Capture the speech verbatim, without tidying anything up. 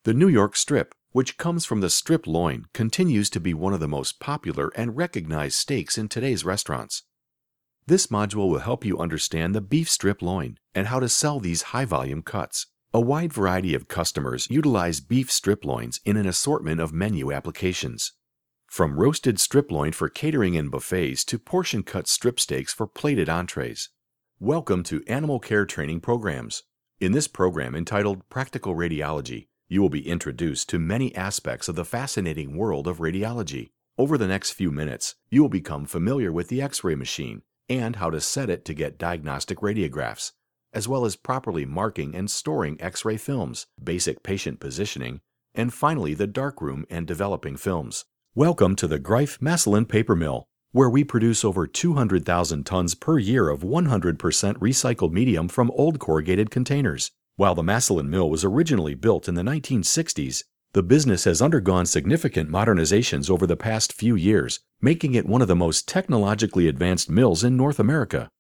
The New York strip, which comes from the strip loin, continues to be one of the most popular and recognized steaks in today's restaurants. This module will help you understand the beef strip loin and how to sell these high-volume cuts. A wide variety of customers utilize beef strip loins in an assortment of menu applications. From roasted strip loin for catering and buffets to portion-cut strip steaks for plated entrees. Welcome to Animal Care Training Programs. In this program entitled Practical Radiology, you will be introduced to many aspects of the fascinating world of radiology. Over the next few minutes, you will become familiar with the X-ray machine and how to set it to get diagnostic radiographs, as well as properly marking and storing X-ray films, basic patient positioning, and finally the darkroom and developing films. Welcome to the Greif Massillon Paper Mill, where we produce over two hundred thousand tons per year of one hundred percent recycled medium from old corrugated containers. While the Massillon Mill was originally built in the nineteen sixties, the business has undergone significant modernizations over the past few years, making it one of the most technologically advanced mills in North America.